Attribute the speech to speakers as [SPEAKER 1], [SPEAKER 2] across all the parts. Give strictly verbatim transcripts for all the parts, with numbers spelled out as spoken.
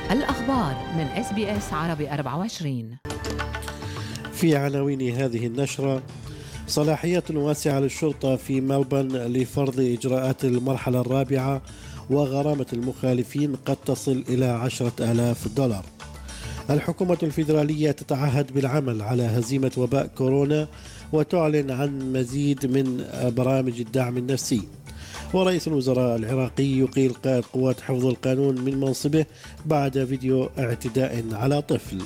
[SPEAKER 1] الأخبار من إس بي إس عربي أربعة وعشرين.
[SPEAKER 2] في عناوين هذه النشرة: صلاحيات واسعة للشرطة في ملبورن لفرض إجراءات المرحلة الرابعة، وغرامة المخالفين قد تصل إلى عشرة آلاف دولار. الحكومة الفيدرالية تتعهد بالعمل على هزيمة وباء كورونا وتعلن عن مزيد من برامج الدعم النفسي. ورئيس الوزراء العراقي يقيل قائد قوات حفظ القانون من منصبه بعد فيديو اعتداء على طفل.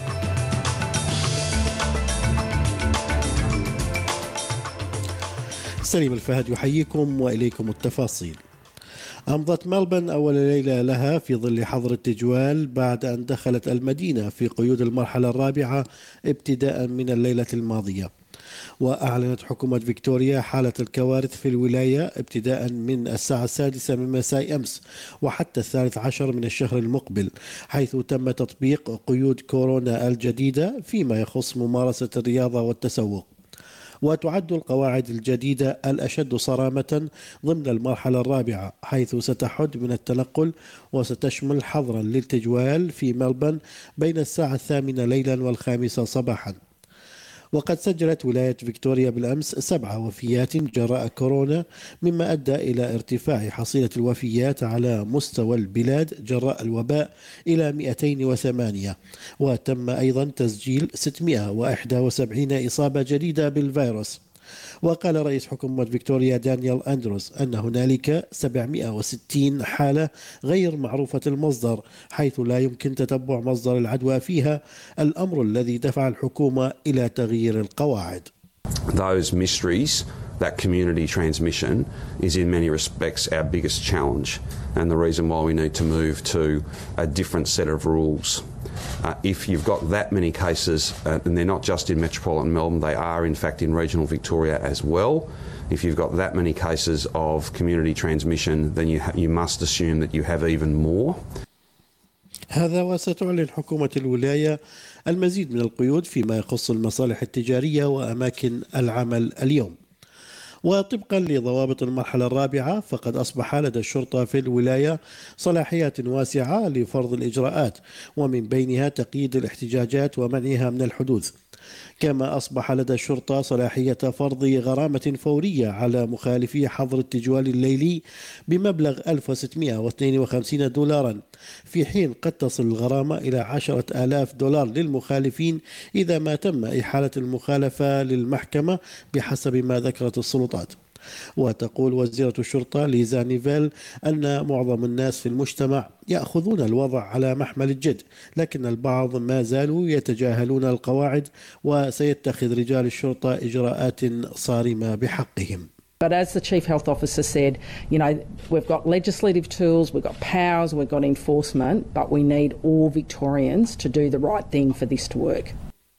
[SPEAKER 2] سليم الفهد يحييكم وإليكم التفاصيل. أمضت ملبورن أول ليلة لها في ظل حظر التجوال بعد أن دخلت المدينة في قيود المرحلة الرابعة ابتداء من الليلة الماضية. وأعلنت حكومة فيكتوريا حالة الكوارث في الولاية ابتداء من الساعة السادسة من مساء أمس وحتى الثالث عشر من الشهر المقبل، حيث تم تطبيق قيود كورونا الجديدة فيما يخص ممارسة الرياضة والتسوق. وتعد القواعد الجديدة الأشد صرامة ضمن المرحلة الرابعة، حيث ستحد من التنقل وستشمل حظرا للتجوال في ملبورن بين الساعة الثامنة ليلا والخامسة صباحا. وقد سجلت ولاية فيكتوريا بالأمس سبع وفيات جراء كورونا، مما أدى إلى ارتفاع حصيلة الوفيات على مستوى البلاد جراء الوباء إلى مئتين وثمانية. وتم أيضا تسجيل ستمئة وواحد وسبعين إصابة جديدة بالفيروس. وقال رئيس حكومة فيكتوريا دانيال أندروز أن هنالك سبعمئة وستين حالة غير معروفة المصدر، حيث لا يمكن تتبع مصدر العدوى فيها، الأمر الذي دفع الحكومة إلى تغيير القواعد.
[SPEAKER 3] Those mysteries, that community transmission, is in many respects our biggest challenge, and the reason why we need to move to a different set of rules. Uh, if you've got that many cases, uh, and they're not just in metropolitan Melbourne, they are in fact in regional Victoria as well. If you've got that many cases of community transmission, then you, ha- you must assume that you have even more.
[SPEAKER 2] هذا وستعلن حكومة الولاية المزيد من القيود فيما يخص المصالح التجارية وأماكن العمل اليوم. وطبقا لضوابط المرحلة الرابعة، فقد أصبح لدى الشرطة في الولاية صلاحيات واسعة لفرض الإجراءات، ومن بينها تقييد الاحتجاجات ومنعها من الحدوث. كما أصبح لدى الشرطة صلاحية فرض غرامة فورية على مخالفي حظر التجوال الليلي بمبلغ ألف وستمئة واثنين وخمسين دولارا، في حين قد تصل الغرامة إلى عشرة آلاف دولار للمخالفين إذا ما تم إحالة المخالفة للمحكمة بحسب ما ذكرت السلطات. وتقول وزيرة الشرطة ليزا نيفيل أن معظم الناس في المجتمع يأخذون الوضع على محمل الجد، لكن البعض ما زالوا يتجاهلون القواعد، وسيتخذ رجال الشرطة إجراءات صارمة بحقهم.
[SPEAKER 4] But as the Chief Health Officer said, you know, we've got legislative tools, we've got powers, we've got enforcement, but we need all Victorians to do the right thing for this to work.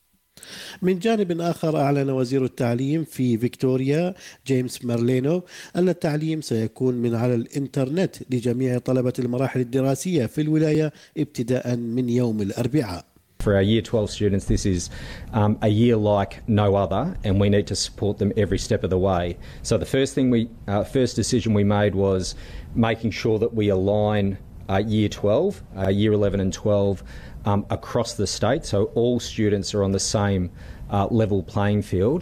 [SPEAKER 2] من جانب آخر، أعلن وزير التعليم في فيكتوريا جيمس مارلينو أن التعليم سيكون من على الإنترنت لجميع طلبة المراحل الدراسية في الولاية ابتداء من يوم الأربعاء.
[SPEAKER 5] For our Year twelve students, this is um, a year like no other, and we need to support them every step of the way. So the first thing we, uh, first decision we made was making sure that we align uh, Year twelve, uh, Year eleven and twelve um, across the state, so all students are on the same uh, level playing field.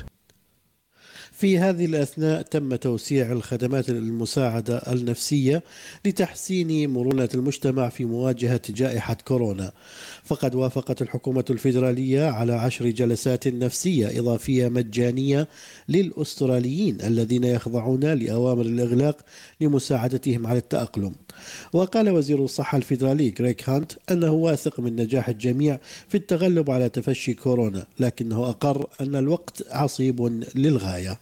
[SPEAKER 2] في هذه الأثناء تم توسيع الخدمات المساعدة النفسية لتحسين مرونة المجتمع في مواجهة جائحة كورونا. فقد وافقت الحكومة الفيدرالية على عشر جلسات نفسية إضافية مجانية للأستراليين الذين يخضعون لأوامر الإغلاق لمساعدتهم على التأقلم. وقال وزير الصحة الفيدرالي غريك هانت أنه واثق من نجاح الجميع في التغلب على تفشي كورونا، لكنه أقر أن الوقت عصيب للغاية.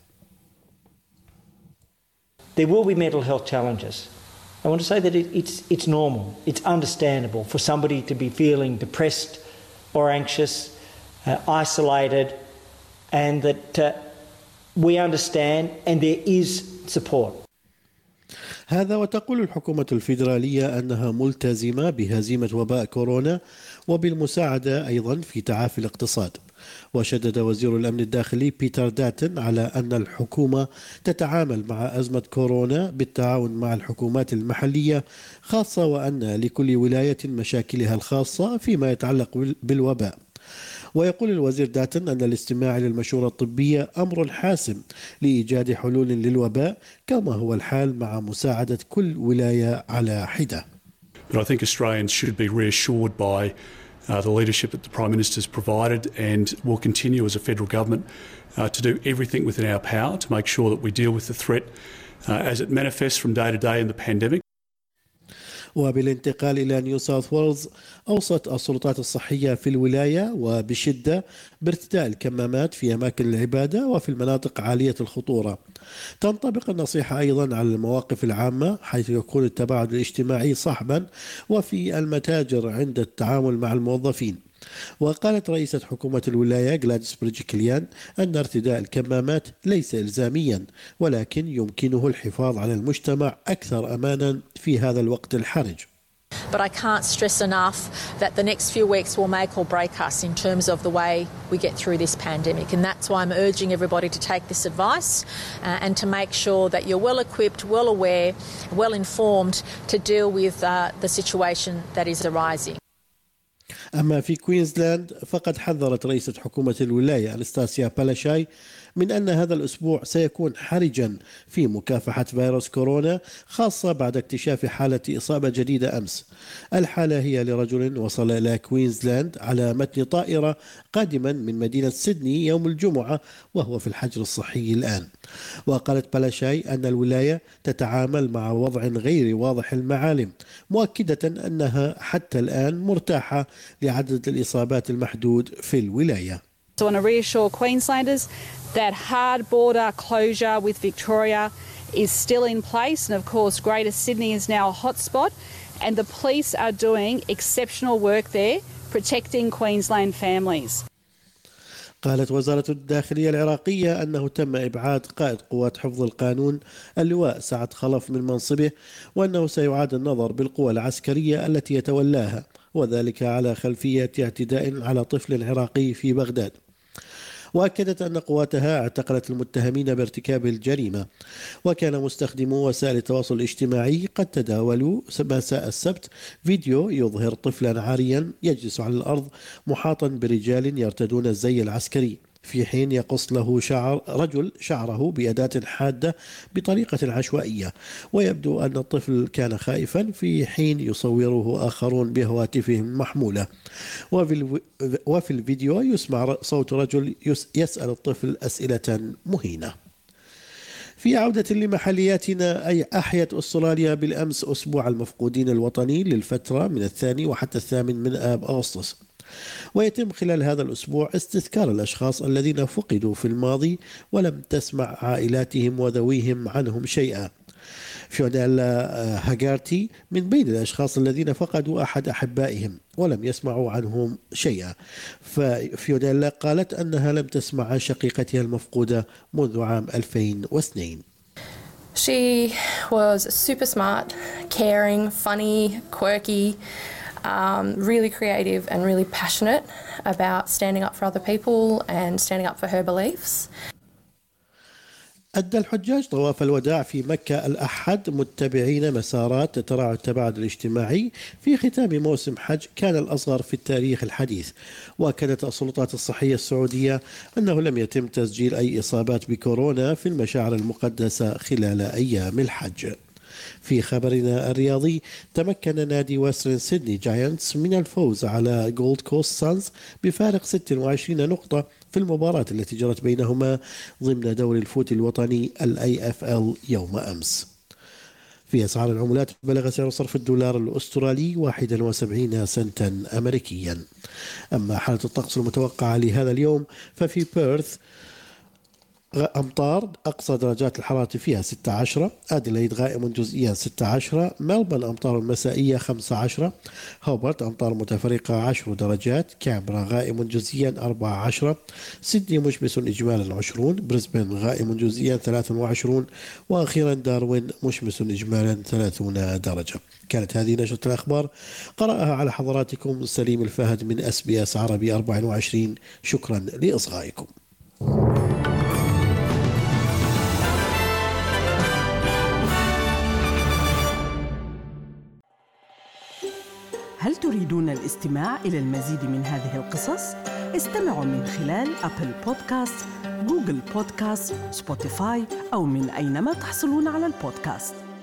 [SPEAKER 6] There will be mental health challenges. I want to say that it, it's, it's normal, it's understandable for somebody to be feeling depressed or anxious, uh, isolated, and that uh, we understand and there is support.
[SPEAKER 2] هذا وتقول الحكومة الفيدرالية أنها ملتزمة بهزيمة وباء كورونا وبالمساعدة أيضا في تعافي الاقتصاد. وشدد وزير الأمن الداخلي بيتر داتن على أن الحكومة تتعامل مع أزمة كورونا بالتعاون مع الحكومات المحلية، خاصة وأن لكل ولاية مشاكلها الخاصة فيما يتعلق بالوباء. ويقول الوزير داتن أن الاستماع للمشورة الطبية أمر حاسم لإيجاد حلول للوباء، كما هو الحال مع مساعدة كل ولاية على حدة.
[SPEAKER 7] But I think Australians should be reassured by uh, the leadership that the Prime Minister has provided, and will continue as a federal government uh, to do everything within our power to make sure that we deal with the threat uh, as it manifests from day to day in the pandemic.
[SPEAKER 2] وبالانتقال إلى نيو ساوث ويلز، أوصت السلطات الصحية في الولاية وبشدة بارتداء الكمامات في أماكن العبادة وفي المناطق عالية الخطورة. تنطبق النصيحة أيضا على المواقف العامة حيث يكون التباعد الاجتماعي صعبا، وفي المتاجر عند التعامل مع الموظفين. وقالت رئيسة حكومة الولاية غلاديس بريجكليان أن ارتداء الكمامات ليس إلزاميا، ولكن يمكنه الحفاظ على المجتمع أكثر أمانا في هذا الوقت الحرج.
[SPEAKER 8] But I can't stress enough that the next few weeks will make or break us in terms of the way we get through this pandemic, and that's why I'm urging everybody to take this advice uh, and to make sure that you're well equipped, well aware, well informed to deal with uh, the situation that is arising.
[SPEAKER 2] أما في كوينزلاند فقد حذرت رئيسة حكومة الولاية أنستاسيا بالاشاي من أن هذا الأسبوع سيكون حرجا في مكافحة فيروس كورونا، خاصة بعد اكتشاف حالة إصابة جديدة أمس. الحالة هي لرجل وصل إلى كوينزلاند على متن طائرة قادما من مدينة سيدني يوم الجمعة، وهو في الحجر الصحي الآن. وقالت بالاشاي أن الولاية تتعامل مع وضع غير واضح المعالم، مؤكدة أنها حتى الآن مرتاحة لعدد الإصابات المحدود في الولاية.
[SPEAKER 9] I want to reassure Queenslanders that hard border closure with Victoria is still in place, and of course Greater Sydney is now a hotspot, and the police are doing exceptional work there protecting Queensland families.
[SPEAKER 2] قالت وزارة الداخلية العراقية أنه تم إبعاد قائد قوات حفظ القانون اللواء سعد خلف من منصبه، وأنه سيعاد النظر بالقوى العسكرية التي يتولاها، وذلك على خلفية اعتداء على طفل عراقي في بغداد. وأكدت أن قواتها اعتقلت المتهمين بارتكاب الجريمة. وكان مستخدمو وسائل التواصل الاجتماعي قد تداولوا مساء السبت فيديو يظهر طفلا عاريا يجلس على الأرض محاطا برجال يرتدون الزي العسكري، في حين يقص له شعر رجل شعره بأداة حادة بطريقة عشوائية، ويبدو أن الطفل كان خائفا في حين يصوره آخرون بهواتفهم محمولة. وفي, وفي الفيديو يسمع صوت رجل يسأل الطفل أسئلة مهينة. في عودة لمحلياتنا، أي أحيت أستراليا بالأمس أسبوع المفقودين الوطني للفترة من الثاني وحتى الثامن من آب أغسطس، ويتم خلال هذا الأسبوع استذكار الأشخاص الذين فقدوا في الماضي ولم تسمع عائلاتهم وذويهم عنهم شيئا. فيونيلا هاغارتي من بين الأشخاص الذين فقدوا أحد أحبائهم ولم يسمعوا عنهم شيئا. ففيونيلا قالت أنها لم تسمع عن شقيقتها المفقودة منذ عام ألفين واثنين.
[SPEAKER 10] She was super smart, caring, funny, quirky, Um, really creative and really passionate about standing up for other people and standing up for her beliefs.
[SPEAKER 2] أدى الحجاج طواف الوداع في مكة الأحد متبعين مسارات تراعي التباعد الاجتماعي في ختام موسم حج كان الأصغر في التاريخ الحديث. وأكدت السلطات الصحية السعودية أنه لم يتم تسجيل أي إصابات بكورونا في المشاعر المقدسة خلال أيام الحج. في خبرنا الرياضي، تمكن نادي ويسترن سيدني جاينتس من الفوز على جولد كوست سانز بفارق ستة وعشرين نقطة في المباراة التي جرت بينهما ضمن دوري الفوت الوطني ال إيه إف إل يوم أمس. في أسعار العملات، بلغ سعر صرف الدولار الأسترالي واحد وسبعين سنتا أمريكيا. أما حالة الطقس المتوقعة لهذا اليوم، ففي بيرث أمطار أقصى درجات الحرارة فيها ستة عشر. أديلايد غائم جزئيا ستة عشر. ملبن أمطار مسائية خمسة عشر. هوبرت أمطار متفرقة عشر درجات. كامبرا غائم جزئيا أربعة عشر. سيدني مشمس إجمالا عشرون. بريسبن غائم جزئيا ثلاثة وعشرون. وأخيرا داروين مشمس إجمالا ثلاثون درجة. كانت هذه نشرة الأخبار قرأها على حضراتكم سليم الفهد من إس بي إس عربي أربعة وعشرين. شكرا لإصغائكم.
[SPEAKER 11] هل تريدون الاستماع إلى المزيد من هذه القصص؟ استمعوا من خلال أبل بودكاست، جوجل بودكاست، سبوتيفاي أو من أينما تحصلون على البودكاست.